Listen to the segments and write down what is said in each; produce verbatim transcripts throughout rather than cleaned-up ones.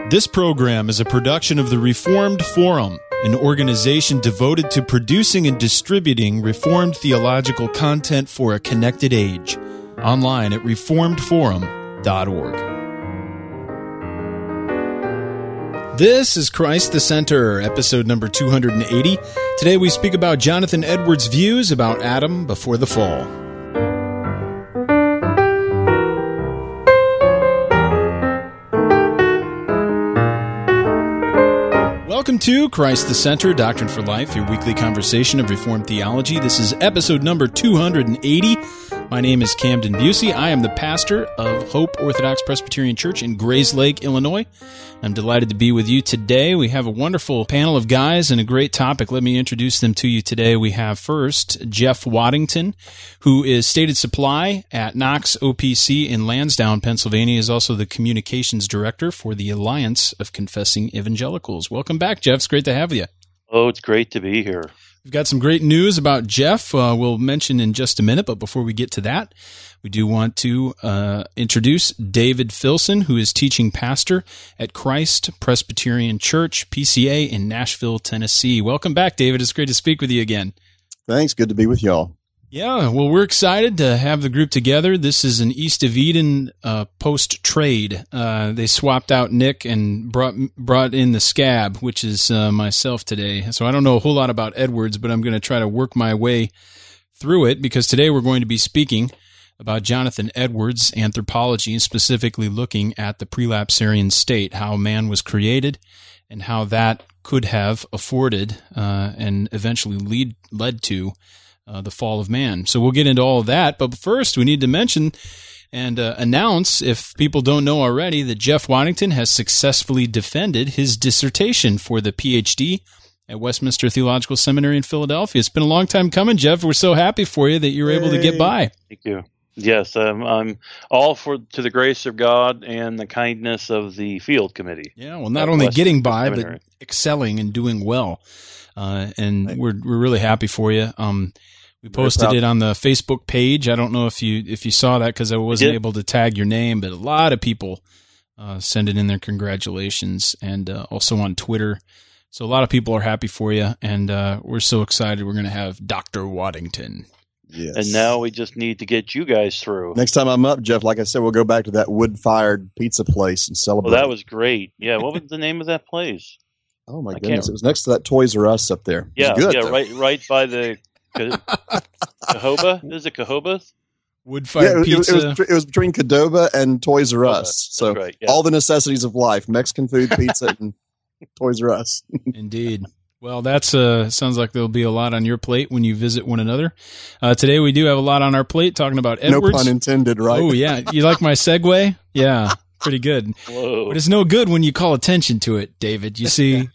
This program is a production of the Reformed Forum, an organization devoted to producing and distributing Reformed theological content for a connected age. Online at reformed forum dot org. This is Christ the Center, episode number two hundred eighty. Today we speak about Jonathan Edwards' views about Adam before the fall. Welcome to Christ the Center, Doctrine for Life, your weekly conversation of Reformed theology. This is episode number two hundred eighty. My name is Camden Busey. I am the pastor of Hope Orthodox Presbyterian Church in Grayslake, Illinois. I'm delighted to be with you today. We have a wonderful panel of guys and a great topic. Let me introduce them to you today. We have first Jeff Waddington, who is stated supply at Knox O P C in Lansdowne, Pennsylvania. He is also the communications director for the Alliance of Confessing Evangelicals. Welcome back, Jeff. It's great to have you. Oh, it's great to be here. We've got some great news about Jeff uh, we'll mention in just a minute, but before we get to that, we do want to uh, introduce David Filson, who is teaching pastor at Christ Presbyterian Church, P C A, in Nashville, Tennessee. Welcome back, David. It's great to speak with you again. Thanks. Good to be with y'all. Yeah, well, we're excited to have the group together. This is an East of Eden uh, post-trade. Uh, they swapped out Nick and brought brought in the scab, which is uh, myself today. So I don't know a whole lot about Edwards, but I'm going to try to work my way through it, because today we're going to be speaking about Jonathan Edwards' anthropology, specifically looking at the prelapsarian state, how man was created, and how that could have afforded uh, and eventually lead led to Uh, the fall of man. So we'll get into all of that. But first, we need to mention and uh, announce, if people don't know already, that Jeff Waddington has successfully defended his dissertation for the P H D at Westminster Theological Seminary in Philadelphia. It's been a long time coming, Jeff. We're so happy for you that you were able to get by. Thank you. Yes, um, I'm all for to the grace of God and the kindness of the field committee. Yeah, well, not only getting by, but excelling and doing well. Uh, and we're we're really happy for you. Um, we posted it on the Facebook page. I don't know if you if you saw that, because I wasn't able to tag your name, but a lot of people uh, sending in their congratulations, and uh, also on Twitter. So a lot of people are happy for you, and uh, we're so excited. We're going to have Doctor Waddington. Yes. And now we just need to get you guys through. Next time I'm up, Jeff, like I said, we'll go back to that wood-fired pizza place and celebrate. Well, that was great. Yeah, what was the name of that place? Oh, my I goodness. can't... It was next to that Toys R Us up there. Yeah, good, yeah, though. right right by the Cahoba. Is it Cahoba? Wood-fired yeah, it, pizza. It was, it was between Cadoba and Toys R Us. So right, yeah. all the necessities of life, Mexican food, pizza, and Toys R Us. Indeed. Well, that's uh, sounds like there'll be a lot on your plate when you visit one another. Uh, today we do have a lot on our plate, talking about Edwards. No pun intended, right? Oh, yeah. You like my segue? Yeah, pretty good. Whoa. But it's no good when you call attention to it, David. You see?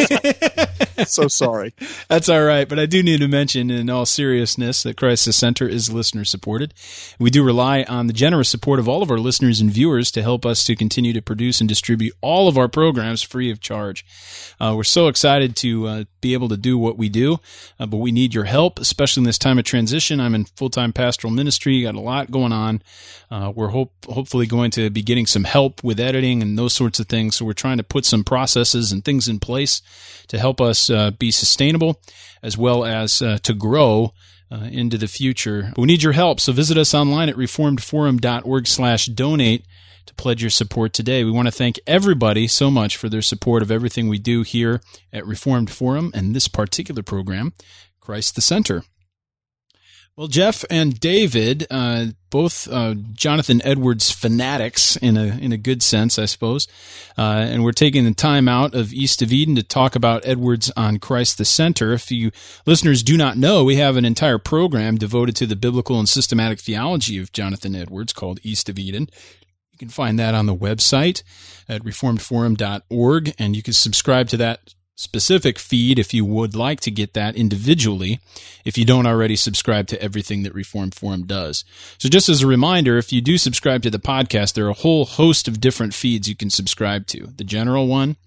So sorry. That's all right, but I do need to mention, in all seriousness, that Christ the Center is listener-supported. We do rely on the generous support of all of our listeners and viewers to help us to continue to produce and distribute all of our programs free of charge. Uh, we're so excited to uh, be able to do what we do, uh, but we need your help, especially in this time of transition. I'm in full-time pastoral ministry, got a lot going on. Uh, we're hope, hopefully going to be getting some help with editing and those sorts of things, so we're trying to put some processes and things in place to help us uh, be sustainable, as well as uh, to grow uh, into the future. But we need your help, so visit us online at reformed forum dot org slash donate to pledge your support today. We want to thank everybody so much for their support of everything we do here at Reformed Forum and this particular program, Christ the Center. Well, Jeff and David, uh, both uh, Jonathan Edwards fanatics in a in a good sense, I suppose, uh, and we're taking the time out of East of Eden to talk about Edwards on Christ the Center. If you listeners do not know, we have an entire program devoted to the biblical and systematic theology of Jonathan Edwards called East of Eden. You can find that on the website at reformed forum dot org, and you can subscribe to that specific feed if you would like to get that individually, if you don't already subscribe to everything that Reformed Forum does. So just as a reminder, if you do subscribe to the podcast, there are a whole host of different feeds you can subscribe to. The general one,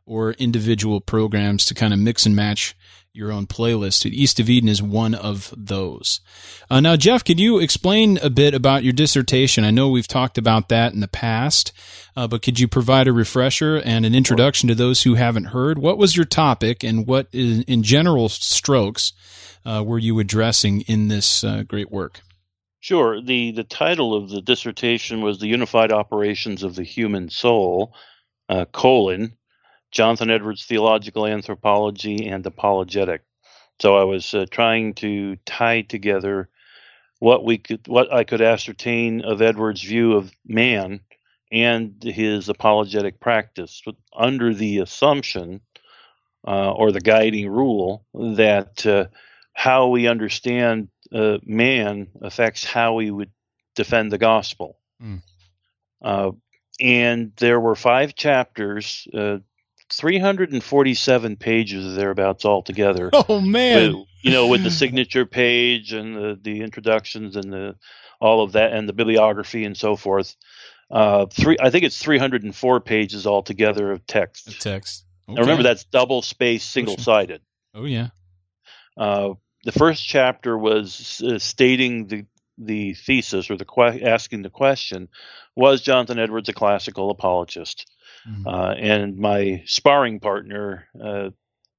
or individual programs to kind of mix and match your own playlist. East of Eden is one of those. Uh, now, Jeff, could you explain a bit about your dissertation? I know we've talked about that in the past, uh, but could you provide a refresher and an introduction to those who haven't heard? What was your topic, and what, is, in general strokes, uh, were you addressing in this uh, great work? Sure. The, the title of the dissertation was The Unified Operations of the Human Soul, uh, colon, Jonathan Edwards' Theological Anthropology and Apologetic. So I was uh, trying to tie together what we could, what I could ascertain of Edwards' view of man and his apologetic practice, under the assumption uh, or the guiding rule that uh, how we understand uh, man affects how we would defend the gospel. Mm. Uh, and there were five chapters. Uh, three hundred forty-seven pages or thereabouts altogether. Oh man! With, you know, with the signature page and the, the introductions and the all of that and the bibliography and so forth. Uh, three, I think it's three hundred four pages altogether of text. Of text. Okay. Now remember, that's double spaced, single sided. Oh yeah. Uh, the first chapter was uh, stating the the thesis or the que- asking the question: was Jonathan Edwards a classical apologist? Mm-hmm. Uh, and my sparring partner uh,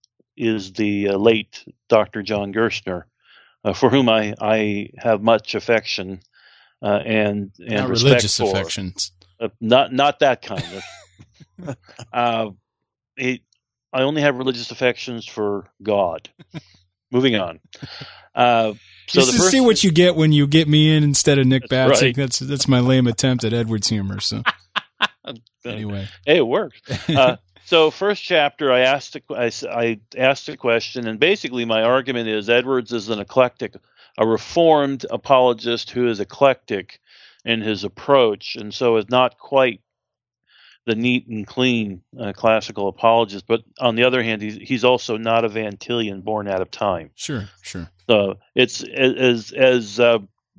is the uh, late Doctor John Gerstner, uh, for whom I, I have much affection uh, and and not respect religious for. affections, uh, not not that kind of. uh, it, I only have religious affections for God. Moving on. Uh, so Just the to first, see what you get when you get me in instead of Nick that's Batsik. Right. That's that's my lame attempt at Edwards humor. So. Anyway, hey, it worked. Uh, so, first chapter, I asked a, I, I asked a question, and basically, my argument is Edwards is an eclectic, a reformed apologist who is eclectic in his approach, and so is not quite the neat and clean uh, classical apologist. But on the other hand, he's he's also not a Van Tillian born out of time. Sure, sure. So it's as as uh,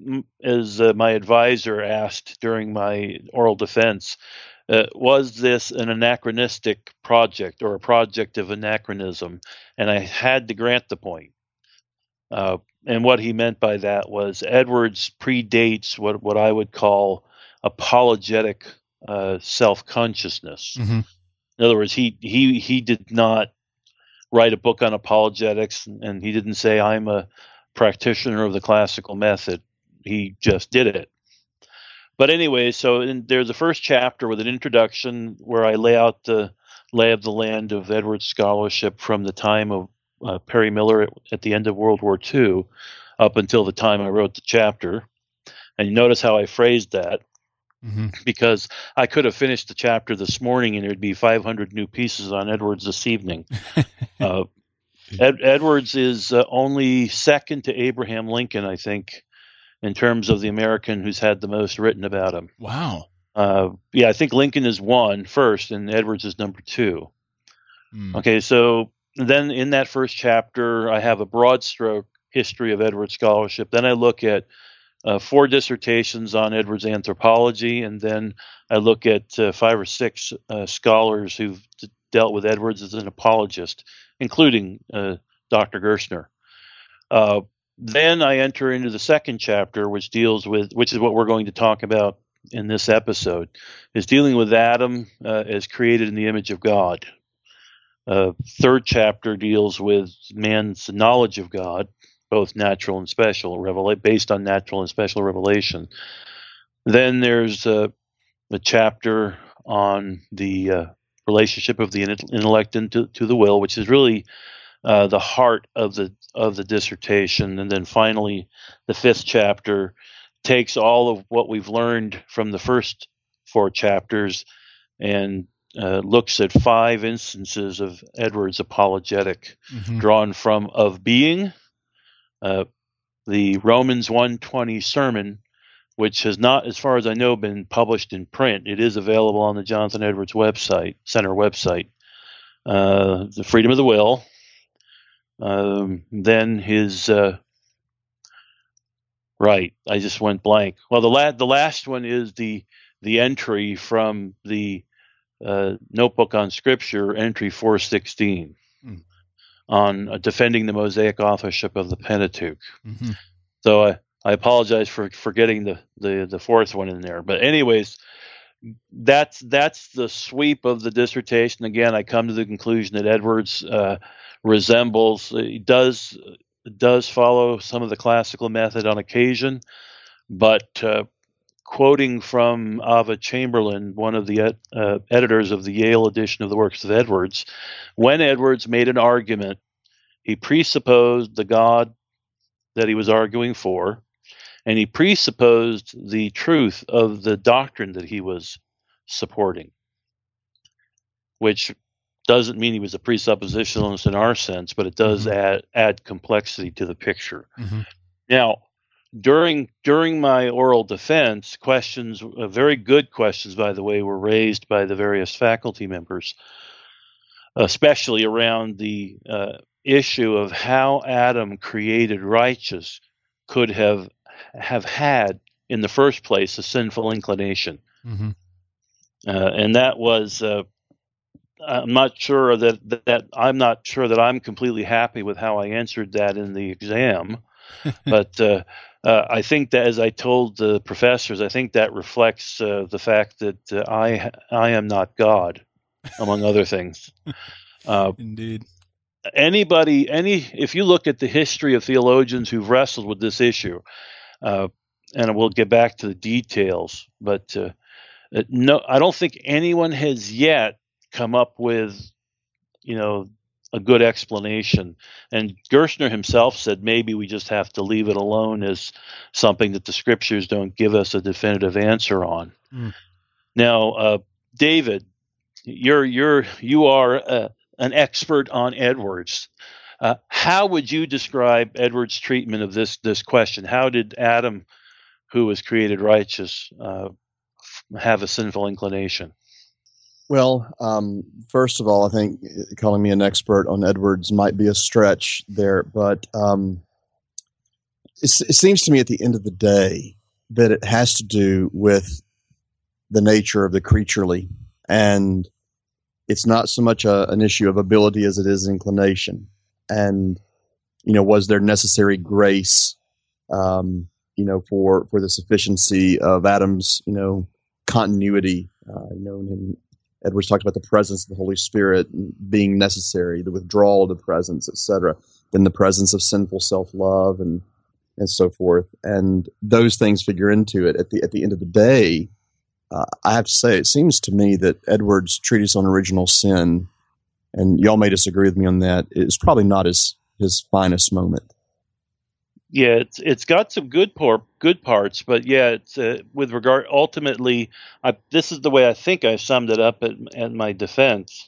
as uh, my advisor asked during my oral defense. Uh, was this an anachronistic project or a project of anachronism? And I had to grant the point. Uh, and what he meant by that was Edwards predates what, what I would call apologetic uh, self-consciousness. Mm-hmm. In other words, he, he, he did not write a book on apologetics, and he didn't say, I'm a practitioner of the classical method. He just did it. But anyway, so in, there's the first chapter with an introduction where I lay out the lay of the land of Edwards scholarship from the time of uh, Perry Miller at, at the end of World War Two up until the time I wrote the chapter. And you notice how I phrased that, mm-hmm. because I could have finished the chapter this morning and there'd be five hundred new pieces on Edwards this evening. uh, Ed, Edwards is uh, only second to Abraham Lincoln, I think, in terms of the American who's had the most written about him. Wow. Uh, yeah, I think Lincoln is one first, and Edwards is number two. Mm. Okay, so then in that first chapter, I have a broad stroke history of Edwards scholarship. Then I look at uh, four dissertations on Edwards anthropology, and then I look at uh, five or six uh, scholars who've d- dealt with Edwards as an apologist, including uh, Doctor Gerstner. Uh, Then I enter into the second chapter, which deals with, which is what we're going to talk about in this episode, is dealing with Adam uh, as created in the image of God. Uh, third chapter deals with man's knowledge of God, both natural and special, revela- based on natural and special revelation. Then there's uh, a chapter on the uh, relationship of the intellect into to the will, which is really Uh, the heart of the of the dissertation. And then finally, the fifth chapter takes all of what we've learned from the first four chapters and uh, looks at five instances of Edwards' apologetic, mm-hmm. drawn from Of Being, uh, the Romans one twenty sermon, which has not, as far as I know, been published in print. It is available on the Jonathan Edwards website, Center website. Uh, the Freedom of the Will. Um, then his, uh, right, I just went blank. Well, the, la- the last one is the the entry from the uh, Notebook on Scripture, entry four sixteen, mm. on uh, defending the Mosaic authorship of the Pentateuch. Mm-hmm. So I, I apologize for forgetting the, the, the fourth one in there. But anyways, that's that's the sweep of the dissertation. Again, I come to the conclusion that Edwards uh, resembles, he does does follow some of the classical method on occasion, but uh, quoting from Ava Chamberlain, one of the ed- uh, editors of the Yale edition of the works of Edwards, when Edwards made an argument, he presupposed the God that he was arguing for, and he presupposed the truth of the doctrine that he was supporting, which doesn't mean he was a presuppositionalist in our sense, but it does mm-hmm. add add complexity to the picture. Mm-hmm. Now, during during my oral defense, questions, uh, very good questions, by the way, were raised by the various faculty members, especially around the uh, issue of how Adam, created righteous, could have have had in the first place a sinful inclination. Mm-hmm. Uh, and that was, uh, I'm not sure that, that, that I'm not sure that I'm completely happy with how I answered that in the exam. But uh, uh, I think that, as I told the professors, I think that reflects uh, the fact that uh, I I am not God, among other things. Uh, Indeed. Anybody, any, if you look at the history of theologians who've wrestled with this issue, uh, and we'll get back to the details, but uh, no, I don't think anyone has yet come up with, you know, a good explanation. And Gerstner himself said maybe we just have to leave it alone as something that the scriptures don't give us a definitive answer on. Mm. Now, uh, David, you're you're you are uh, an expert on Edwards. Uh, how would you describe Edwards' treatment of this this question? How did Adam, who was created righteous, uh, have a sinful inclination? Well, um, first of all, I think calling me an expert on Edwards might be a stretch there, but um, it, it seems to me at the end of the day that it has to do with the nature of the creaturely, and it's not so much a, an issue of ability as it is inclination. And, you know, was there necessary grace, um, you know, for, for the sufficiency of Adam's, you know, continuity, uh, you know, and Edwards talked about the presence of the Holy Spirit being necessary, the withdrawal of the presence, et cetera, then the presence of sinful self-love and, and so forth. And those things figure into it. At the, at the end of the day, uh, I have to say, it seems to me that Edwards' treatise on original sin, and y'all may disagree with me on that, is probably not his, his finest moment. Yeah, it's it's got some good por- good parts, but yeah, it's uh, with regard ultimately, I, this is the way I think I summed it up at, at my defense.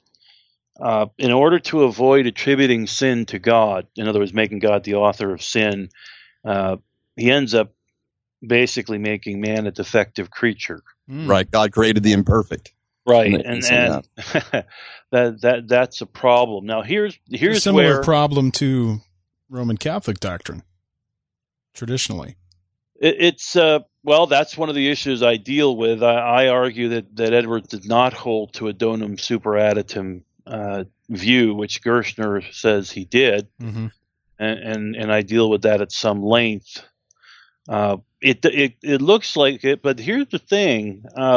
Uh, in order to avoid attributing sin to God, in other words, making God the author of sin, uh, he ends up basically making man a defective creature. Mm. Right, God created the imperfect. Right, and and, and that that that's a problem. Now here's here's a similar where, problem to Roman Catholic doctrine. Traditionally, it, it's uh, well, that's one of the issues I deal with. I, I argue that, that Edwards did not hold to a donum superadditum uh, view, which Gerstner says he did, mm-hmm. and, and and I deal with that at some length. Uh, it it it looks like it, but here's the thing: uh,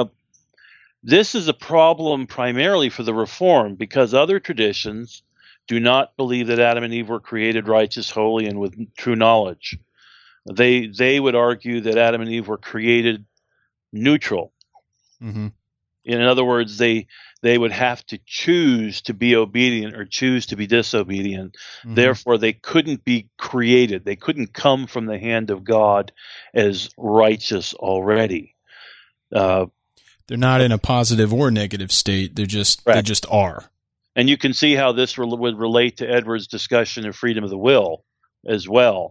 this is a problem primarily for the Reformed, because other traditions do not believe that Adam and Eve were created righteous, holy, and with true knowledge. They they would argue that Adam and Eve were created neutral. Mm-hmm. In other words, they they would have to choose to be obedient or choose to be disobedient. Mm-hmm. Therefore, they couldn't be created. They couldn't come from the hand of God as righteous already. Uh, They're not in a positive or negative state. They're just correct. They just are. And you can see how this re- would relate to Edwards' discussion of freedom of the will as well.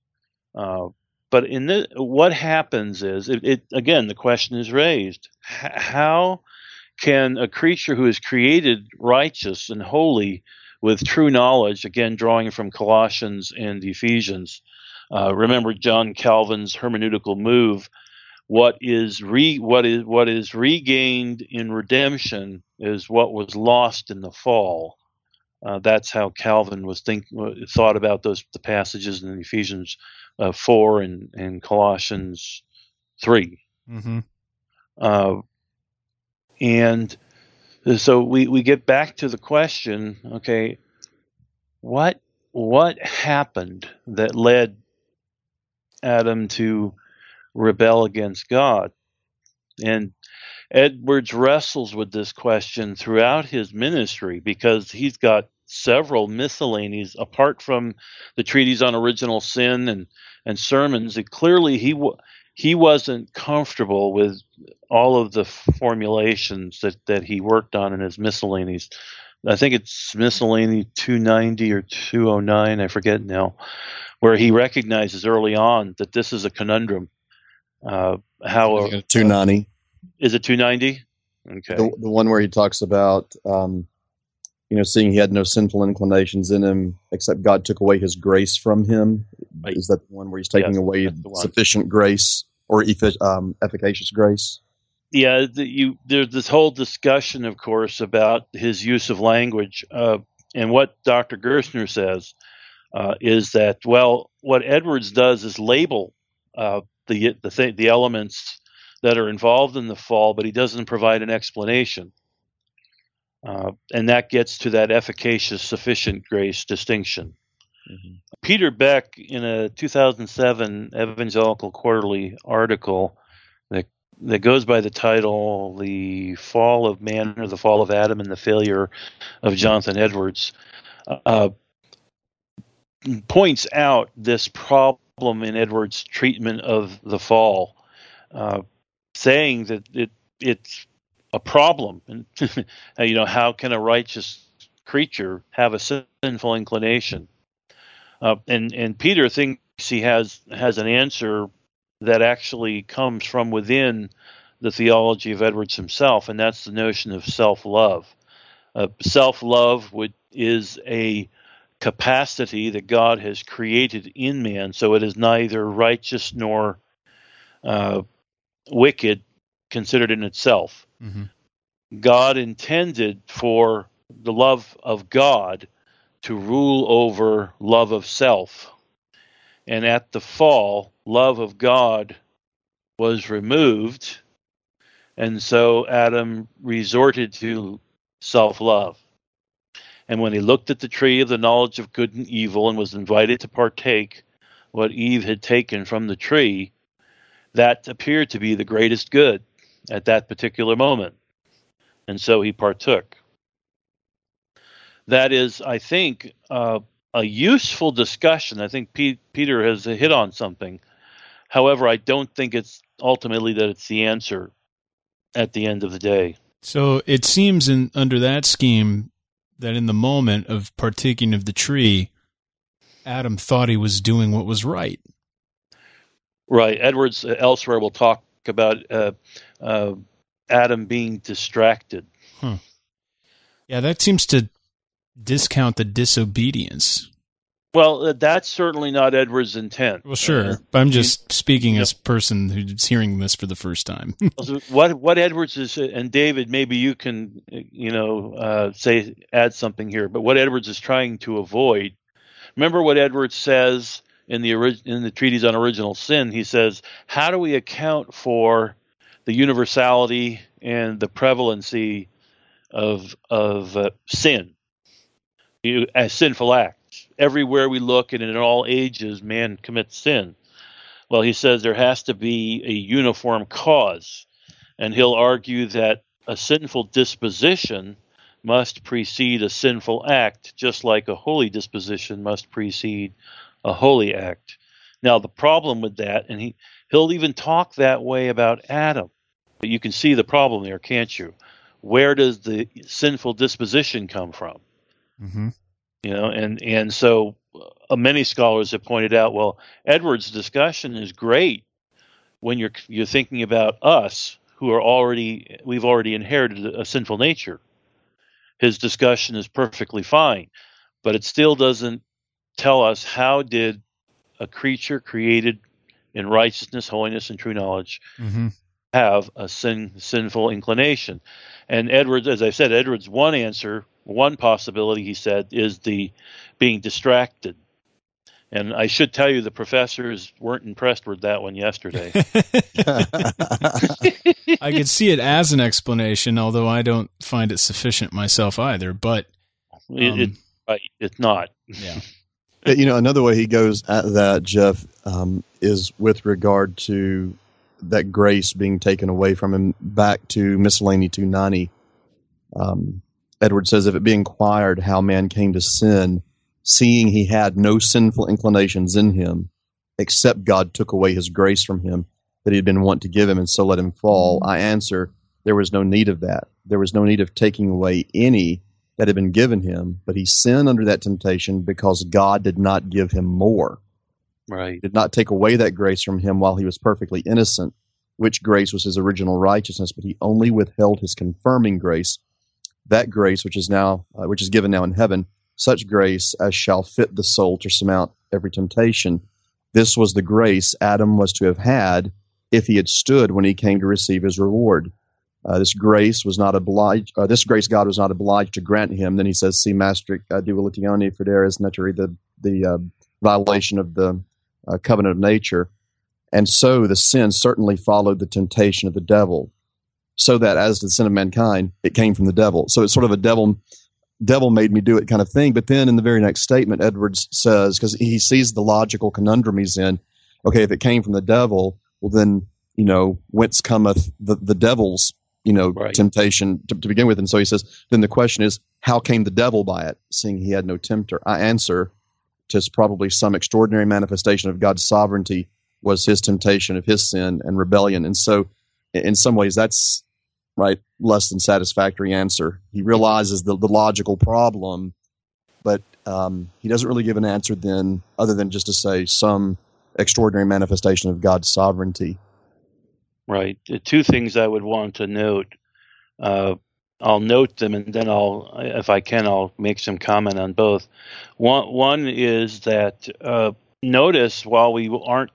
Uh, but in the, what happens is, it, it again, the question is raised: H- how can a creature who is created righteous and holy with true knowledge, again drawing from Colossians and Ephesians, uh, remember John Calvin's hermeneutical move, what is re what is what is regained in redemption is what was lost in the fall. Uh, that's how Calvin was think thought about those the passages in Ephesians uh, four and, and Colossians three. Mm-hmm. Uh, and so we, we get back to the question, okay, what what happened that led Adam to rebel against God? And Edwards wrestles with this question throughout his ministry because he's got several miscellanies apart from the treatise on original sin and, and sermons. It clearly he he wasn't comfortable with all of the formulations that, that he worked on in his miscellanies. I think it's miscellany two ninety or two oh nine, I forget now, where he recognizes early on that this is a conundrum. Uh, how two ninety. Is it two ninety? Okay. The, the one where he talks about, um, you know, seeing he had no sinful inclinations in him, except God took away his grace from him. Right. Is that the one where he's taking yes, away sufficient grace or effic- um, efficacious grace? Yeah, the, you, there's this whole discussion, of course, about his use of language. Uh, and what Doctor Gerstner says uh, is that, well, what Edwards does is label uh, the the, th- the elements that are involved in the fall, but he doesn't provide an explanation. Uh, and that gets to that efficacious, sufficient grace distinction. Mm-hmm. Peter Beck, in a two thousand seven Evangelical Quarterly article that, that goes by the title, The Fall of Man, or the Fall of Adam and the Failure of Jonathan Edwards, uh, points out this problem in Edwards' treatment of the fall, uh, saying that it it's a problem, and you know, how can a righteous creature have a sinful inclination? Uh, and and Peter thinks he has has an answer that actually comes from within the theology of Edwards himself, and that's the notion of self-love. Uh, self-love would is a capacity that God has created in man, so it is neither righteous nor uh, wicked considered in itself. Mm-hmm. God intended for the love of God to rule over love of self. And at the fall, love of God was removed, and so Adam resorted to self-love. And when he looked at the tree of the knowledge of good and evil and was invited to partake what Eve had taken from the tree, that appeared to be the greatest good at that particular moment. And so he partook. That is, I think, uh, a useful discussion. I think P- Peter has hit on something. However, I don't think it's ultimately that it's the answer at the end of the day. So it seems in under that scheme that in the moment of partaking of the tree, Adam thought he was doing what was right. Right. Edwards uh, elsewhere will talk about uh, uh, Adam being distracted. Huh. Yeah, that seems to discount the disobedience. Well, uh, that's certainly not Edwards' intent. Well, sure. Uh, but I'm just speaking as a person who's hearing this for the first time. what what Edwards is, and David, maybe you can, you know, uh, say add something here. But what Edwards is trying to avoid. Remember what Edwards says in the in the treatise on original sin. He says, "How do we account for the universality and the prevalency of of uh, sin, you, as sinful acts? Everywhere we look and in all ages, man commits sin." Well, he says there has to be a uniform cause, and he'll argue that a sinful disposition must precede a sinful act, just like a holy disposition must precede a holy act. Now, the problem with that, and he, he'll even talk that way about Adam, but you can see the problem there, can't you? Where does the sinful disposition come from? Mm-hmm. You know, and, and so uh, many scholars have pointed out, well, Edwards' discussion is great when you're you're thinking about us who are already, we've already inherited a sinful nature. His discussion is perfectly fine, but it still doesn't tell us how did a creature created in righteousness, holiness, and true knowledge, mm-hmm. have a sin, sinful inclination. And Edwards, as I said, Edwards' one answer, one possibility, he said, is the being distracted. And I should tell you, the professors weren't impressed with that one yesterday. I could see it as an explanation, although I don't find it sufficient myself either. But um, it, it, right, it's not. Yeah. You know, another way he goes at that, Jeff, um, is with regard to that grace being taken away from him. Back to Miscellany two ninety. Um, Edward says, if it be inquired how man came to sin, seeing he had no sinful inclinations in him, except God took away his grace from him that he had been wont to give him, and so let him fall, I answer, there was no need of that. There was no need of taking away any that had been given him, but he sinned under that temptation because God did not give him more. Right. Did not take away that grace from him while he was perfectly innocent, which grace was his original righteousness, but he only withheld his confirming grace, that grace which is now, uh, which is given now in heaven, such grace as shall fit the soul to surmount every temptation. This was the grace Adam was to have had if he had stood when he came to receive his reward. Uh, this grace was not obliged. Uh, this grace God was not obliged to grant him. Then he says, "Si mastric uh, divolutione foederis naturae," the the uh, violation of the uh, covenant of nature, and so the sin certainly followed the temptation of the devil. So that as the sin of mankind, it came from the devil. So it's sort of a devil. Devil made me do it kind of thing. But then in the very next statement, Edwards says, because he sees the logical conundrum he's in, okay, if it came from the devil, well then, you know, whence cometh the, the devil's, you know, right. temptation to, to begin with. And so he says, then the question is, how came the devil by it, seeing he had no tempter? I answer, tis probably some extraordinary manifestation of God's sovereignty was his temptation of his sin and rebellion. And so in some ways that's, right, less than satisfactory answer. He realizes the, the logical problem, but um, he doesn't really give an answer then other than just to say some extraordinary manifestation of God's sovereignty. Right. The two things I would want to note, uh, I'll note them and then I'll, if I can, I'll make some comment on both. One, one is that uh, notice while we aren't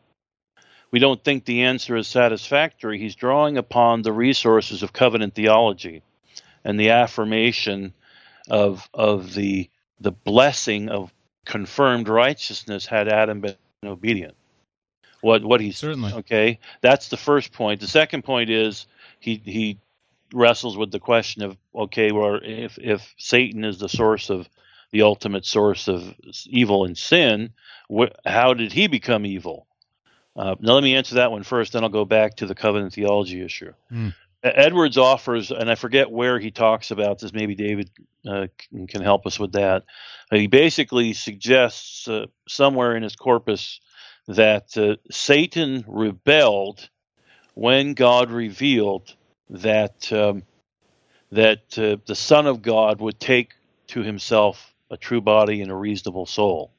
we don't think the answer is satisfactory, he's drawing upon the resources of covenant theology and the affirmation of of the the blessing of confirmed righteousness had Adam been obedient. What what he's certainly okay. That's the first point. The second point is he he wrestles with the question of okay, well, if if Satan is the source of the ultimate source of evil and sin, wh- how did he become evil? Uh, now, let me answer that one first, then I'll go back to the covenant theology issue. Mm. Edwards offers, and I forget where he talks about this, maybe David uh, can, can help us with that. Uh, he basically suggests uh, somewhere in his corpus that uh, Satan rebelled when God revealed that, um, that uh, the Son of God would take to himself a true body and a reasonable soul.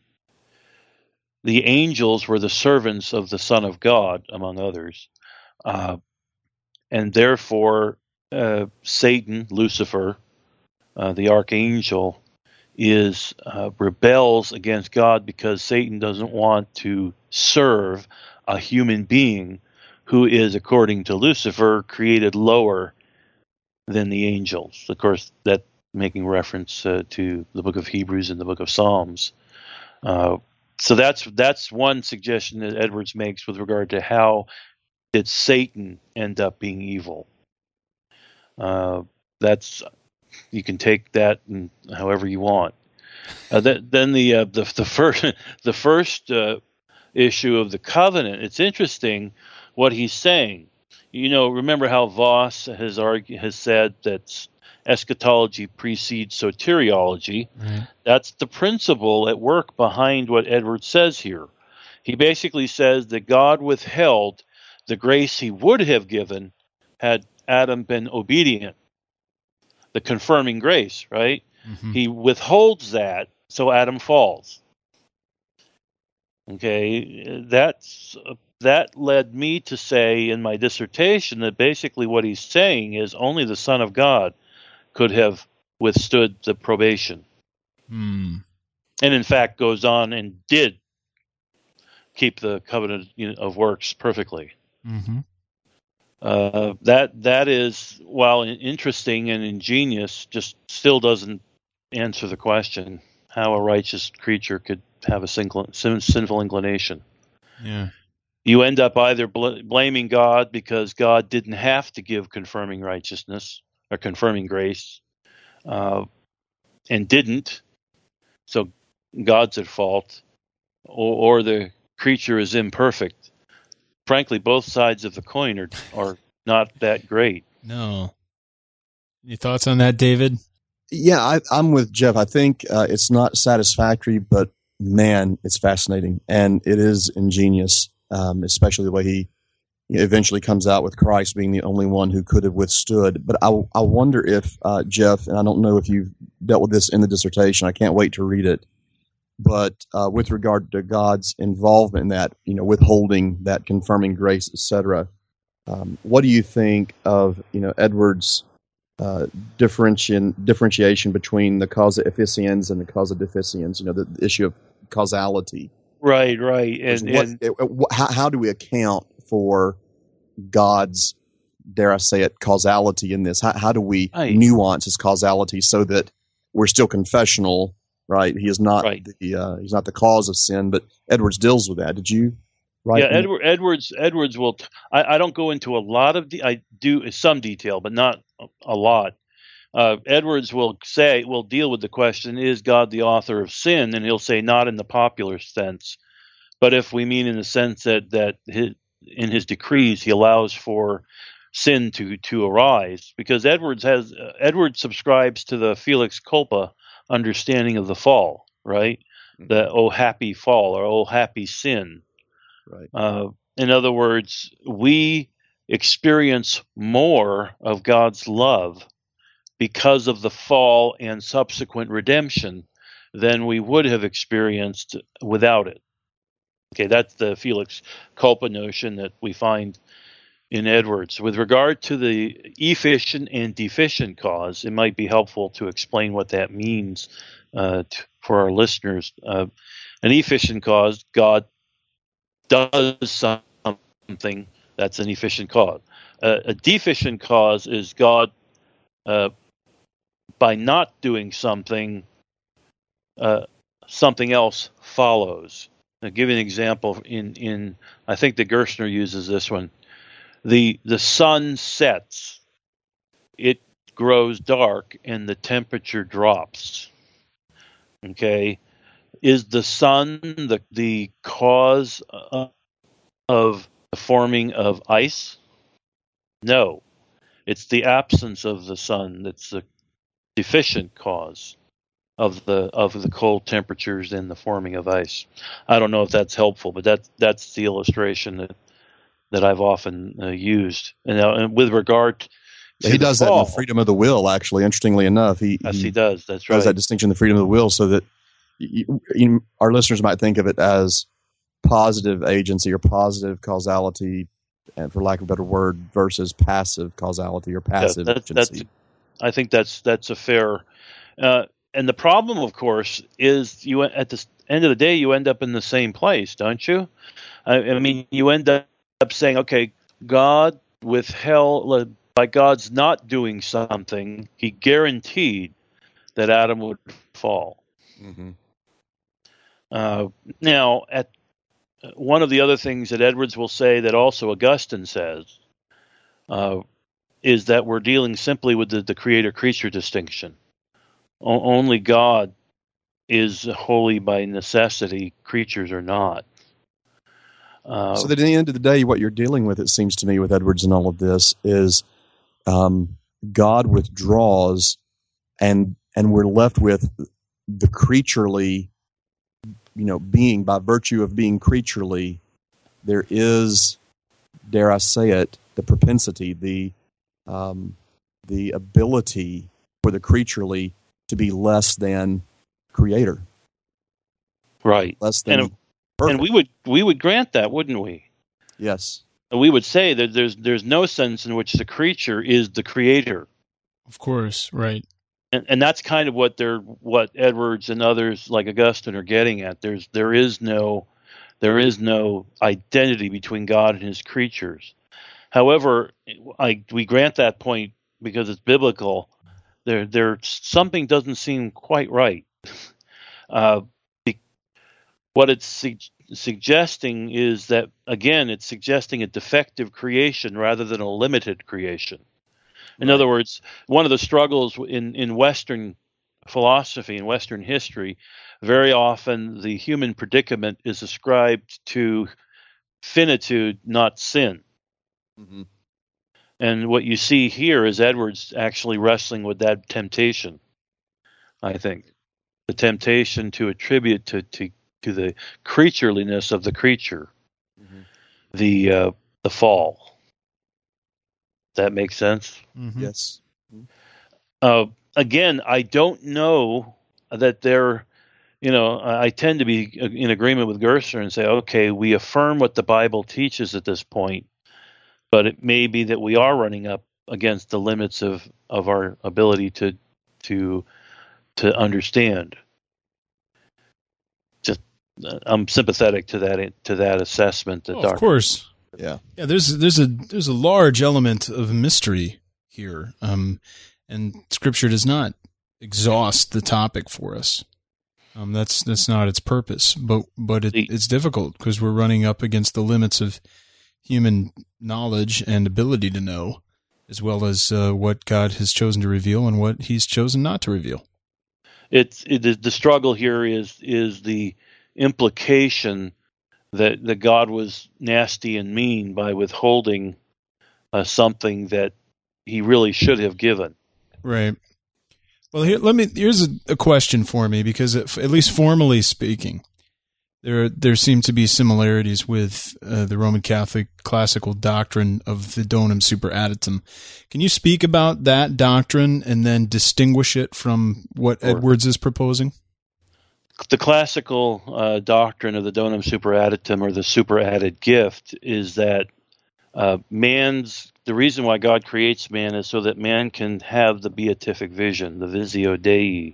The angels were the servants of the Son of God, among others, uh, and therefore uh, Satan, Lucifer, uh, the archangel, is uh, rebels against God because Satan doesn't want to serve a human being who is, according to Lucifer, created lower than the angels. Of course, that making reference uh, to the book of Hebrews and the book of Psalms. Uh, So that's that's one suggestion that Edwards makes with regard to how did Satan end up being evil. Uh, that's you can take that in however you want. Uh, that, then the, uh, the the first the first uh, issue of the covenant. It's interesting what he's saying. You know, remember how Voss has argue, has said that eschatology precedes soteriology. Right. That's the principle at work behind what Edwards says here. He basically says that God withheld the grace he would have given had Adam been obedient. The confirming grace, right? Mm-hmm. He withholds that, so Adam falls. Okay, that's that led me to say in my dissertation that basically what he's saying is only the Son of God could have withstood the probation. Mm. And in fact goes on and did keep the covenant you know, of works perfectly. Mm-hmm. Uh, that that is, while interesting and ingenious, just still doesn't answer the question how a righteous creature could have a sinful, sinful inclination. Yeah. You end up either bl- blaming God because God didn't have to give confirming righteousness or confirming grace, uh, and didn't, so God's at fault, or, or the creature is imperfect. Frankly, both sides of the coin are, are not that great. No. Any thoughts on that, David? Yeah, I, I'm with Jeff. I think uh, it's not satisfactory, but man, it's fascinating and it is ingenious, um, especially the way he eventually comes out with Christ being the only one who could have withstood. But I, I wonder if, uh, Jeff, and I don't know if you've dealt with this in the dissertation, I can't wait to read it, but uh, with regard to God's involvement in that, you know, withholding that confirming grace, et cetera, um, what do you think of, you know, Edwards' uh, differentiation, differentiation between the causa efficiens and the causa deficiens, you know, the, the issue of causality? Right, right. And, what, and it, what, how, how do we account for God's, dare I say it, causality in this? How, how do we right. nuance his causality so that we're still confessional? Right, he is not right. the uh, he's not the cause of sin, but Edwards deals with that. Did you? Write yeah, Edward, Edwards. Edwards will. T- I, I don't go into a lot of. De- I do some detail, but not a lot. Uh, Edwards will say will deal with the question: is God the author of sin? And he'll say not in the popular sense, but if we mean in the sense that that his, in his decrees he allows for sin to to arise, because Edwards has uh, Edwards subscribes to the Felix Culpa understanding of the fall, right? Mm-hmm. The oh happy fall or oh happy sin. Right. Uh, in other words, we experience more of God's love because of the fall and subsequent redemption than we would have experienced without it. Okay, that's the Felix Culpa notion that we find in Edwards. With regard to the efficient and deficient cause, it might be helpful to explain what that means uh, t- for our listeners. Uh, an efficient cause, God does something, that's an efficient cause. Uh, a deficient cause is God, uh, by not doing something, uh, something else follows. I'll give you an example. In, in I think the Gerstner uses this one. The the sun sets, it grows dark, and the temperature drops. Okay, is the sun the the cause of, of the forming of ice? No, it's the absence of the sun that's the deficient cause of the of the cold temperatures and the forming of ice. I don't know if that's helpful, but that that's the illustration that. that I've often uh, used. And, uh, and with regard to he does fall, that in the freedom of the will, actually, interestingly enough. He, yes, he, he does. That's right. does that distinction in the freedom of the will so that you, you, our listeners might think of it as positive agency or positive causality, and for lack of a better word, versus passive causality or passive yeah, that, agency. That's, I think that's that's a fair... Uh, and the problem, of course, is you at the end of the day, you end up in the same place, don't you? I, I mean, you end up up saying, okay, God withheld, by God's not doing something, he guaranteed that Adam would fall. Mm-hmm. Uh, now, at one of the other things that Edwards will say that also Augustine says uh, is that we're dealing simply with the, the creator-creature distinction. O- only God is holy by necessity, creatures are not. Uh, so that at the end of the day, what you're dealing with, it seems to me, with Edwards and all of this, is um, God withdraws, and and we're left with the creaturely, you know, being, by virtue of being creaturely, there is, dare I say it, the propensity, the um, the ability for the creaturely to be less than creator, right? Less than. And, And we would we would grant that, wouldn't we? Yes. We would say that there's there's no sense in which the creature is the creator. Of course, right. And and that's kind of what they're what Edwards and others like Augustine are getting at. There's there is no There is no identity between God and his creatures. However, I, we grant that point because it's biblical. There, there, something doesn't seem quite right. Uh, what it's su- suggesting is that, again, it's suggesting a defective creation rather than a limited creation. In Right. other words, one of the struggles in, in Western philosophy and Western history, very often the human predicament is ascribed to finitude, not sin. Mm-hmm. And what you see here is Edwards actually wrestling with that temptation, I think. The temptation to attribute to, to, to the creatureliness of the creature, Mm-hmm. the uh, the fall. That makes sense? Mm-hmm. Yes. Uh, again, I don't know that they're, you know, I tend to be in agreement with Gersner and say, okay, we affirm what the Bible teaches at this point, but it may be that we are running up against the limits of, of our ability to to to understand. Just, uh, I'm sympathetic to that to that assessment. That Oh, Doctor of course. Yeah. Yeah, there's there's a there's a large element of mystery here, um, and Scripture does not exhaust the topic for us. Um, that's that's not its purpose, but but it, it's difficult because we're running up against the limits of human knowledge and ability to know, as well as uh, what God has chosen to reveal and what He's chosen not to reveal. It's it, the struggle here is is the implication that that God was nasty and mean by withholding uh, something that He really should have given. Right. Well, here, let me. Here's a, a question for me, because it, at least formally speaking, there there seem to be similarities with uh, the Roman Catholic classical doctrine of the donum superaddendum. Can you speak about that doctrine and then distinguish it from what Sure. Edwards is proposing? The classical uh, doctrine of the donum superaddendum, or the superadded gift, is that uh, man's the reason why God creates man is so that man can have the beatific vision, the visio Dei.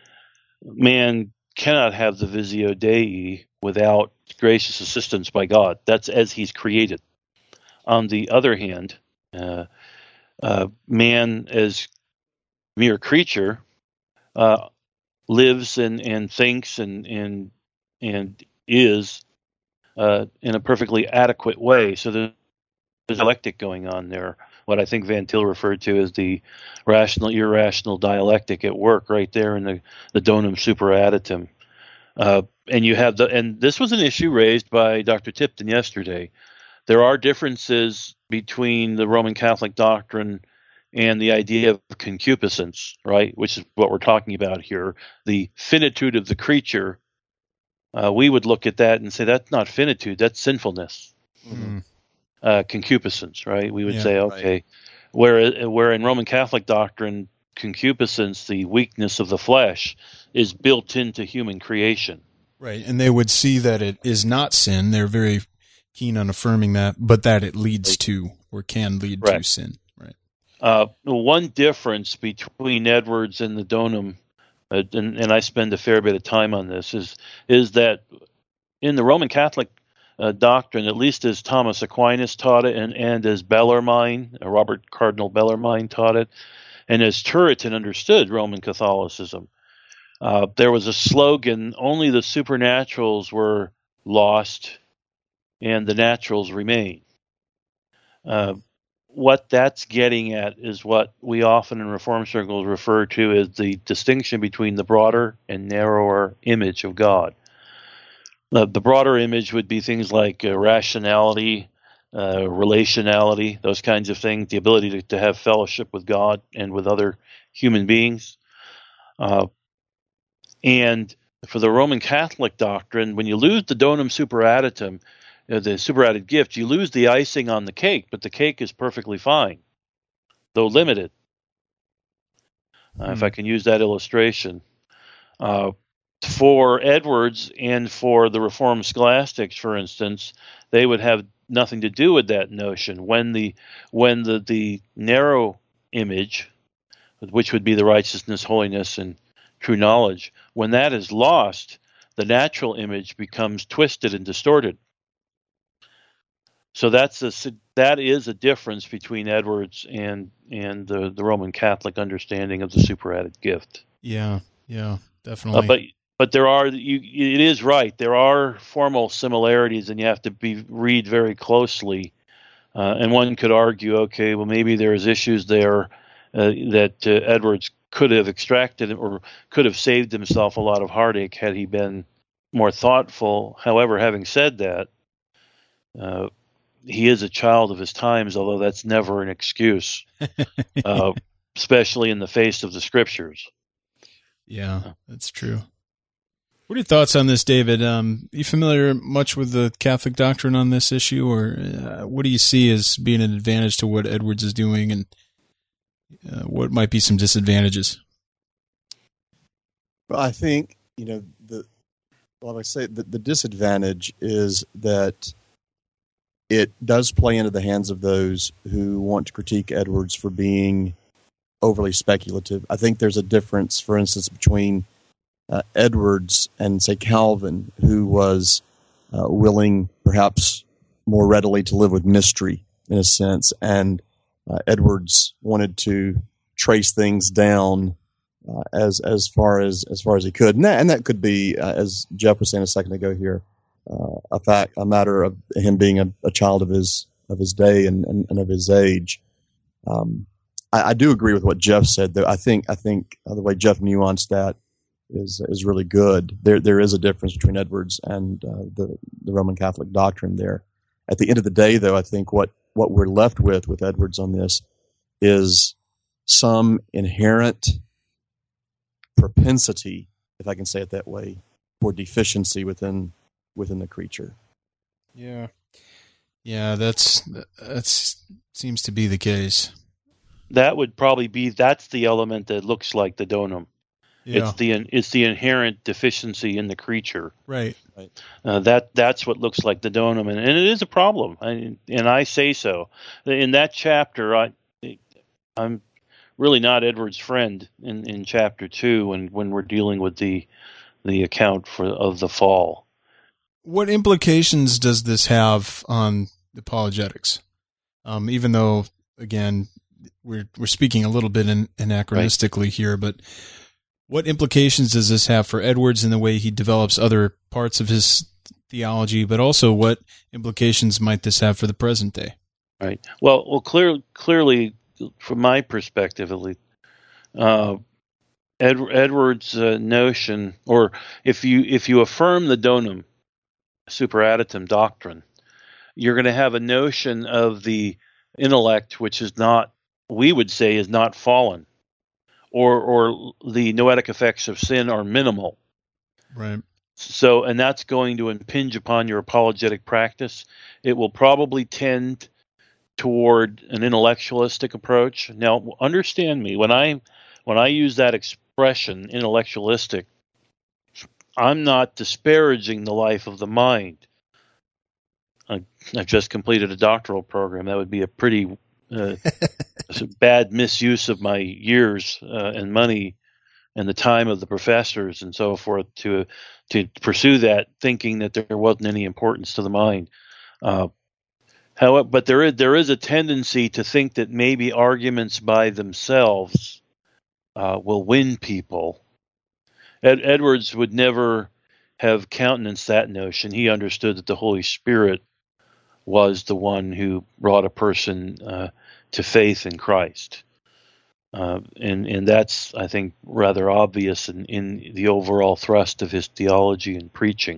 Man cannot have the visio Dei without gracious assistance by God. That's as He's created. On the other hand, uh, uh, man as mere creature uh, lives and, and thinks and and and is uh, in a perfectly adequate way. So there's a dialectic going on there. What I think Van Til referred to as the rational irrational dialectic at work, right there in the, the donum superaddendum. Uh, and you have the and this was an issue raised by Doctor Tipton yesterday. There are differences between the Roman Catholic doctrine and the idea of concupiscence, right, which is what we're talking about here, the finitude of the creature. Uh, we would look at that and say that's not finitude, that's sinfulness. Mm-hmm. Uh, concupiscence, right? We would Yeah, say, okay, right. where where in Roman Catholic doctrine, concupiscence, the weakness of the flesh, is built into human creation. Right, and they would see that it is not sin. They're very keen on affirming that, but that it leads to or can lead Right. to sin. Right. Uh, one difference between Edwards and the donum, uh, and, and I spend a fair bit of time on this, is is that in the Roman Catholic uh, doctrine, at least as Thomas Aquinas taught it, and, and as Bellarmine, uh, Robert Cardinal Bellarmine taught it, and as Turretin understood Roman Catholicism, uh, there was a slogan: only the supernaturals were lost, and the naturals remain. Uh, what that's getting at is what we often in Reform circles refer to as the distinction between the broader and narrower image of God. Uh, the broader image would be things like uh, rationality, uh, relationality, those kinds of things, the ability to, to have fellowship with God and with other human beings. Uh, and for the Roman Catholic doctrine, when you lose the donum superaddendum, uh, the superadded gift, you lose the icing on the cake, but the cake is perfectly fine, though limited. Uh, Hmm. If I can use that illustration. Uh, for Edwards and for the Reformed scholastics, for instance, they would have nothing to do with that notion. When the when the, the narrow image, which would be the righteousness, holiness, and true knowledge, when that is lost, the natural image becomes twisted and distorted. So that's a that is a difference between Edwards and and the, the Roman Catholic understanding of the superadded gift. Yeah, yeah, definitely. Uh, but but there are you. It is right. There are formal similarities, and you have to be read very closely. Uh, and one could argue, okay, well maybe there's issues there uh, that uh, Edwards could have extracted or could have saved himself a lot of heartache had he been more thoughtful. However, having said that, uh, he is a child of his times, although that's never an excuse, uh, especially in the face of the scriptures. Yeah, that's true. What are your thoughts on this, David? Um, are you familiar much with the Catholic doctrine on this issue, or uh, what do you see as being an advantage to what Edwards is doing, and uh, what might be some disadvantages? Well, I think, you know, the well, I say the, the disadvantage is that it does play into the hands of those who want to critique Edwards for being overly speculative. I think there's a difference, for instance, between uh, Edwards and, say, Calvin, who was uh, willing, perhaps more readily, to live with mystery, in a sense, and uh, Edwards wanted to trace things down uh, as as far as as far as he could, and that, and that could be, uh, as Jeff was saying a second ago here, uh, a fact, a matter of him being a, a child of his of his day and, and, and of his age. Um, I, I do agree with what Jeff said, though. I think I think uh, the way Jeff nuanced that is is really good. There there is a difference between Edwards and uh, the the Roman Catholic doctrine there. At the end of the day, though, I think what what we're left with with Edwards on this is some inherent propensity, if I can say it that way, for deficiency within within the creature. Yeah, yeah, that's that's seems to be the case. That would probably be that's the element that looks like the donum. Yeah. It's the it's the inherent deficiency in the creature. Right. Right. Uh, that that's what looks like the donum, and, and it is a problem. I, and I say so. In that chapter, I I'm really not Edward's friend in, in chapter two, when, when we're dealing with the the account for of the fall. What implications does this have on apologetics? Um, even though, again, we're we're speaking a little bit in, anachronistically right. here, but what implications does this have for Edwards in the way he develops other parts of his theology, but also what implications might this have for the present day? Right. Well, well, clear, clearly, from my perspective at least, uh, Ed, Edwards' uh, notion, or if you if you affirm the donum superadditum doctrine, you're going to have a notion of the intellect which is not, we would say, is not fallen. Or, or the noetic effects of sin are minimal. Right. So, and that's going to impinge upon your apologetic practice. It will probably tend toward an intellectualistic approach. Now, understand me, when I when I use that expression, intellectualistic, I'm not disparaging the life of the mind. I, I've just completed a doctoral program. That would be a pretty uh, bad misuse of my years uh, and money and the time of the professors and so forth to to pursue that, thinking that there wasn't any importance to the mind. Uh, however, but there is there is a tendency to think that maybe arguments by themselves uh, will win people. Ed, Edwards would never have countenanced that notion. He understood that the Holy Spirit was the one who brought a person uh, to faith in Christ. Uh, and, and that's, I think, rather obvious in, in the overall thrust of his theology and preaching.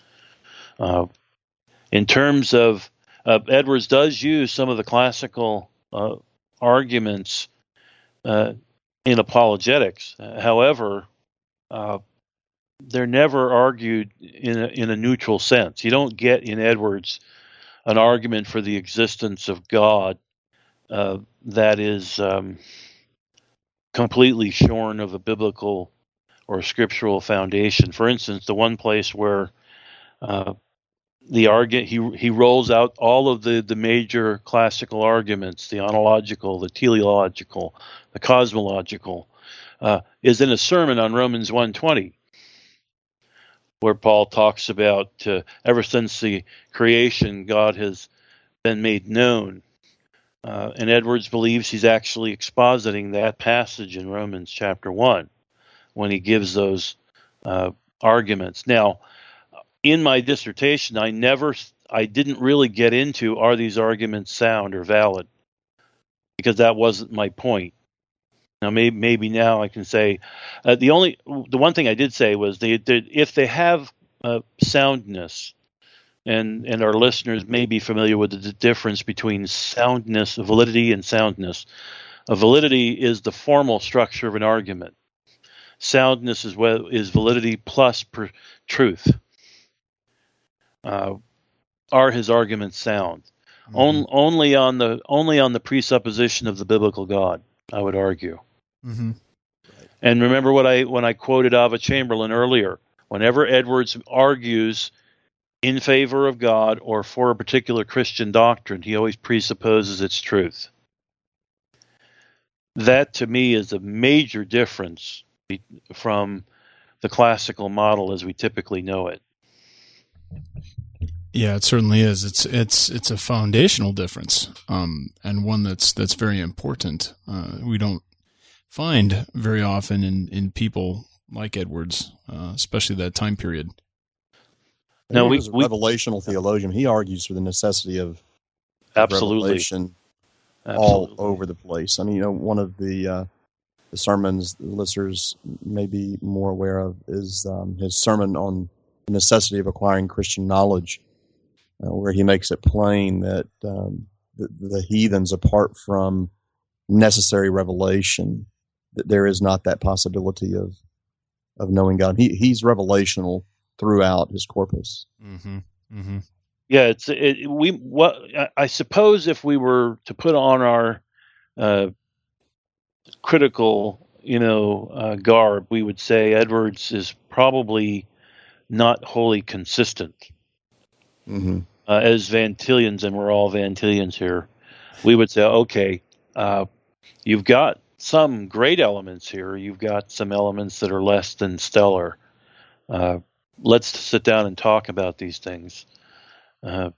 Uh, in terms of, uh, Edwards does use some of the classical uh, arguments uh, in apologetics. Uh, however, uh, they're never argued in a, in a neutral sense. You don't get in Edwards an argument for the existence of God uh, that is um, completely shorn of a biblical or scriptural foundation. For instance, the one place where uh, the argument he he rolls out all of the, the major classical arguments, the ontological, the teleological, the cosmological, uh, is in a sermon on Romans one twenty. where Paul talks about uh, ever since the creation, God has been made known. Uh, and Edwards believes he's actually expositing that passage in Romans chapter one when he gives those uh, arguments. Now, in my dissertation, I never, I didn't really get into are these arguments sound or valid, because that wasn't my point. Now, maybe, maybe now I can say uh, the only, the one thing I did say was they, they if they have uh, soundness, and and our listeners may be familiar with the difference between soundness, validity, and soundness. A validity is the formal structure of an argument. Soundness is what is validity plus per, truth. Uh, are his arguments sound? Mm-hmm. On, only on the only on the presupposition of the biblical God, I would argue. Mm-hmm. And remember what I when I quoted Ava Chamberlain earlier. Whenever Edwards argues in favor of God or for a particular Christian doctrine, he always presupposes its truth. That, to me, is a major difference from the classical model as we typically know it. Yeah, it certainly is. It's it's it's a foundational difference, um, and one that's that's very important. Uh, we don't find very often in, in people like Edwards, uh, especially that time period. No, we, we revelational theologian. He argues for the necessity of, of absolutely. revelation absolutely. all over the place. I mean, you know, one of the uh, the sermons the listeners may be more aware of is um, his sermon on the necessity of acquiring Christian knowledge, uh, where he makes it plain that um, the, the heathens, apart from necessary revelation, that there is not that possibility of of knowing God. He he's revelational throughout his corpus. Mm-hmm. Mm-hmm. Yeah, it's it, we. What I suppose if we were to put on our uh, critical, you know, uh, garb, we would say Edwards is probably not wholly consistent. Mm-hmm. Uh, as Van Tillians, and we're all Van Tillians here, we would say, okay, uh, you've got some great elements here. You've got some elements that are less than stellar. Uh, let's sit down and talk about these things. Uh,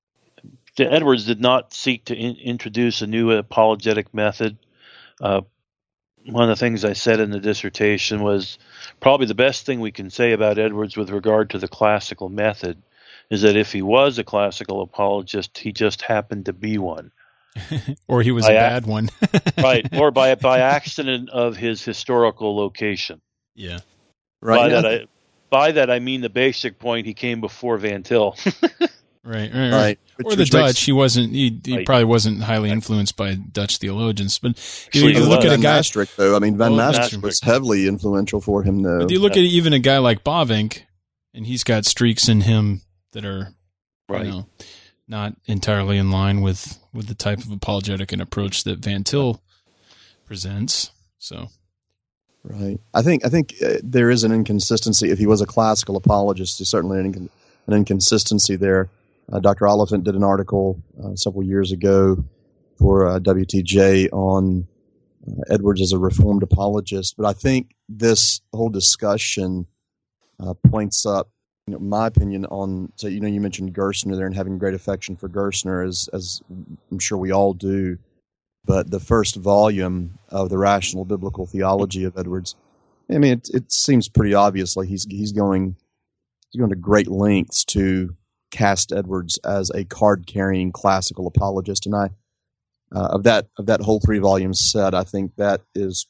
Edwards did not seek to in- introduce a new apologetic method. Uh, one of the things I said in the dissertation was probably the best thing we can say about Edwards with regard to the classical method is that if he was a classical apologist, he just happened to be one. Or he was by a bad ac- one. Right, or by by accident of his historical location. Yeah. Right. By yeah. that I by that I mean the basic point, he came before Van Til. Right, right, right. Right. Or the Dutch. He wasn't. He, he Right. probably wasn't highly influenced by Dutch theologians. But Actually, you, you he look was. at a Van guy. Maastricht, though. I mean, Van Well, Maastricht was Maastricht. heavily influential for him, though. But you look at even a guy like Bavinck, and he's got streaks in him that are, Right. you know, not entirely in line with, with the type of apologetic and approach that Van Til presents. So, Right. I think I think uh, there is an inconsistency. If he was a classical apologist, there's certainly an, incon- an inconsistency there. Uh, Doctor Oliphant did an article uh, several years ago for uh, W T J on uh, Edwards as a Reformed apologist. But I think this whole discussion uh, points up, you know, my opinion on, so, you know, you mentioned Gerstner there and having great affection for Gerstner, as, as I'm sure we all do. But the first volume of the Rational Biblical Theology of Edwards, I mean, it, it seems pretty obviously he's he's going he's going to great lengths to cast Edwards as a card-carrying classical apologist, and I uh, of that of that whole three volume set, I think that is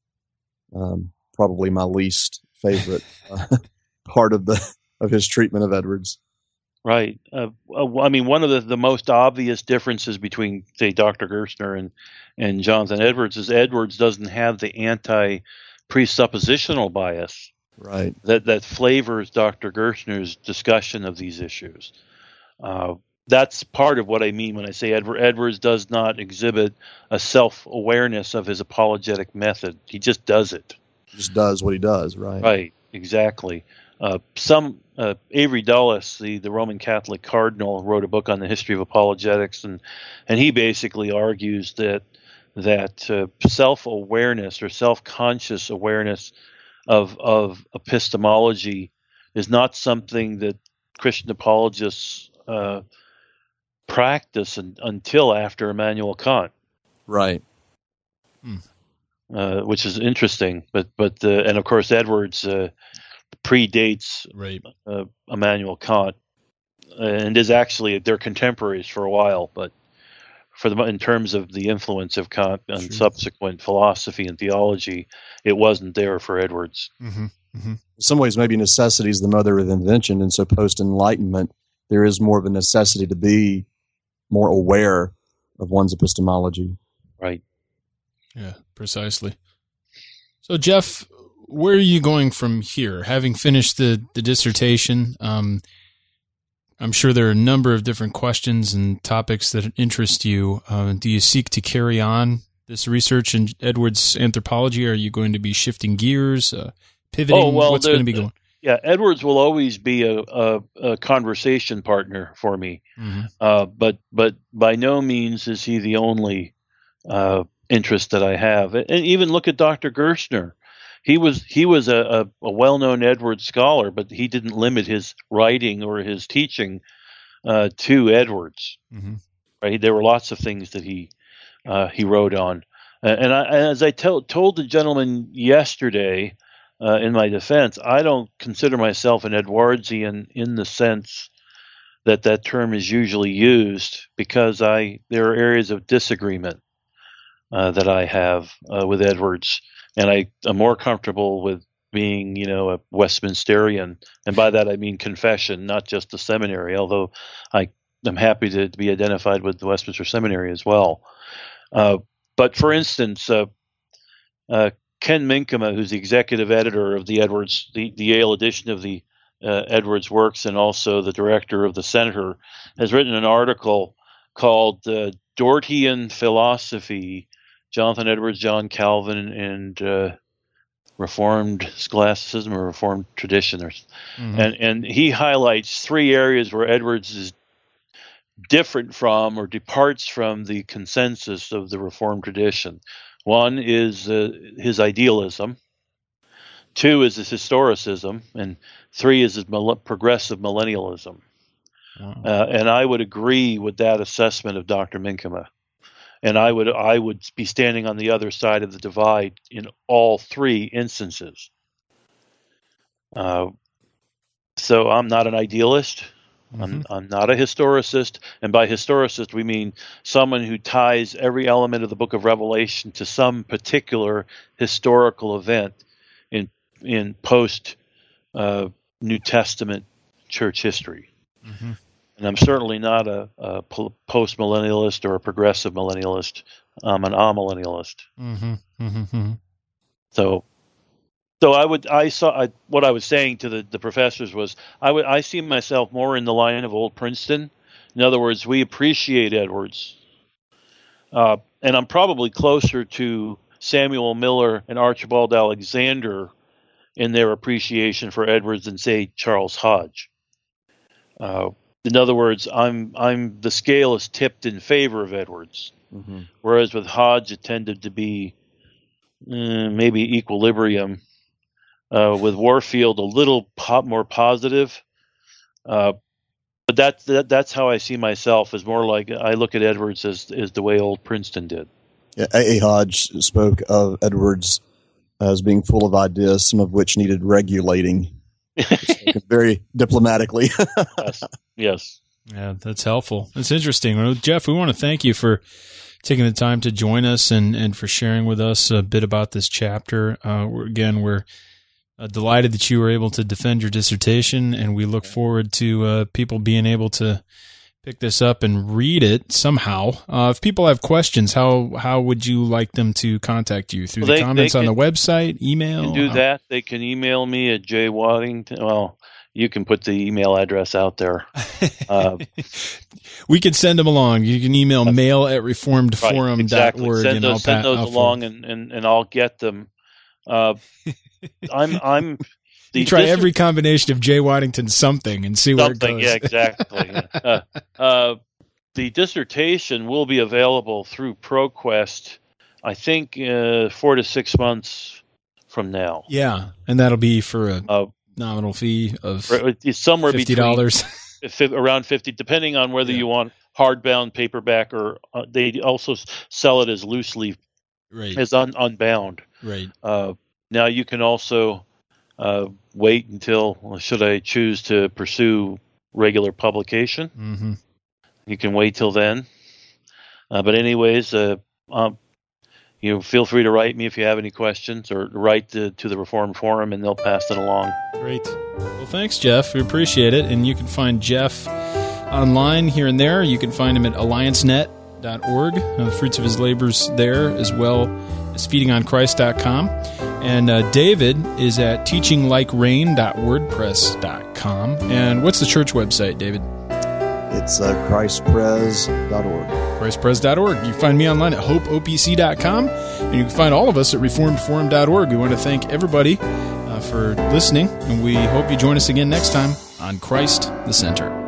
um, probably my least favorite uh, part of the of his treatment of Edwards. Right. Uh, I mean, one of the, the most obvious differences between, say, Doctor Gerstner and, and Jonathan Edwards is Edwards doesn't have the anti-presuppositional bias Right. that, that flavors Doctor Gerstner's discussion of these issues. Uh, that's part of what I mean when I say Edward, Edwards does not exhibit a self-awareness of his apologetic method. He just does it. He just does what he does, right? Right, exactly. Uh, some uh, Avery Dulles, the, the Roman Catholic cardinal, wrote a book on the history of apologetics, and and he basically argues that that uh, self-awareness or self-conscious awareness of of epistemology is not something that Christian apologists uh, practice un, until after Immanuel Kant. Right. Hmm. Uh, which is interesting, but but uh, and of course Edwards uh, predates right. uh, Immanuel Kant, and is actually they're contemporaries for a while, but for the in terms of the influence of Kant on sure. subsequent philosophy and theology, it wasn't there for Edwards. Mm-hmm. Mm-hmm. In some ways, maybe necessity is the mother of invention, and so post-Enlightenment, there is more of a necessity to be more aware of one's epistemology. Right. Yeah, precisely. So, Jeff, where are you going from here? Having finished the, the dissertation, um, I'm sure there are a number of different questions and topics that interest you. Uh, do you seek to carry on this research in Edwards' anthropology? Are you going to be shifting gears, uh, pivoting? Oh, well, What's going to be going? Yeah, Edwards will always be a, a, a conversation partner for me, mm-hmm. uh, but but by no means is he the only uh, interest that I have. And even look at Doctor Gerstner. He was he was a, a, a well-known Edwards scholar, but he didn't limit his writing or his teaching uh, to Edwards. Mm-hmm. Right? There were lots of things that he uh, he wrote on, and I, as I tell, told the gentleman yesterday. Uh, in my defense, I don't consider myself an Edwardsian in the sense that that term is usually used, because I there are areas of disagreement uh, that I have uh, with Edwards, and I am more comfortable with being, you know, a Westminsterian, and by that I mean confession, not just a seminary. Although I am happy to, to be identified with the Westminster Seminary as well. Uh, but for instance, uh, uh, Ken Minkema, who's the executive editor of the Edwards, the, the Yale edition of the uh, Edwards works, and also the director of the Center, has written an article called uh, Dortian Philosophy, Jonathan Edwards, John Calvin, and uh, Reformed Scholasticism or Reformed Tradition. Mm-hmm. And, and he highlights three areas where Edwards is different from or departs from the consensus of the Reformed tradition. One is uh, his idealism, two is his historicism, and three is his mil- progressive millennialism. Wow. Uh, and I would agree with that assessment of Doctor Minkema. And I would I would be standing on the other side of the divide in all three instances. Uh, so I'm not an idealist. Mm-hmm. I'm, I'm not a historicist, and by historicist we mean someone who ties every element of the Book of Revelation to some particular historical event in in post uh, New Testament church history. Mm-hmm. And I'm certainly not a, a post millennialist or a progressive millennialist. I'm an amillennialist. Mm-hmm. Mm-hmm. So. So I would, I saw I, what I was saying to the, the professors was I would, I see myself more in the line of old Princeton. In other words, we appreciate Edwards, uh, and I'm probably closer to Samuel Miller and Archibald Alexander in their appreciation for Edwards than, say, Charles Hodge. Uh, in other words, I'm I'm the scale is tipped in favor of Edwards, mm-hmm. whereas with Hodge it tended to be uh, maybe equilibrium. Uh, with Warfield, a little po- more positive, uh, but that's that, that's how I see myself. As more like I look at Edwards as as the way old Princeton did. Yeah, A. A. Hodge spoke of Edwards as being full of ideas, some of which needed regulating. Very diplomatically. Yes. Yes. Yeah, that's helpful. That's interesting. Well, Jeff, we want to thank you for taking the time to join us and and for sharing with us a bit about this chapter. Uh, we're, again, we're Uh, delighted that you were able to defend your dissertation, and we look forward to uh, people being able to pick this up and read it somehow. Uh, if people have questions, how how would you like them to contact you? Through well, the they, comments they can, on the website, email? Can do how? that. They can email me at J Waddington. Well, you can put the email address out there. Uh, we could send them along. You can email mail at reformed forum dot org. Right, exactly. Send those, and send those I'll along, and, and, and I'll get them. Uh, I'm I'm. The you try every combination of J Waddington something and see where something, it goes. Yeah, exactly. uh, uh, the dissertation will be available through ProQuest, I think, uh, four to six months from now. Yeah, and that'll be for a uh, nominal fee of it's somewhere fifty dollars. between around fifty, depending on whether yeah. you want hardbound, paperback, or uh, they also sell it as loose leaf, right. as un, unbound. Right. Uh, now you can also uh, wait until, should I choose to pursue regular publication, mm-hmm. you can wait till then. Uh, but anyways, uh, um, you know, feel free to write me if you have any questions, or write to, to the Reformed Forum, and they'll pass it along. Great. Well, thanks, Jeff. We appreciate it. And you can find Jeff online here and there. You can find him at alliance net dot org, uh, the fruits of his labors there, as well as feeding on christ dot com. And uh, David is at teaching like rain dot wordpress dot com. And what's the church website, David? It's uh, christ pres dot org. christ pres dot org. You can find me online at hope o p c dot com, and you can find all of us at reformed forum dot org. We want to thank everybody uh, for listening, and we hope you join us again next time on Christ the Center.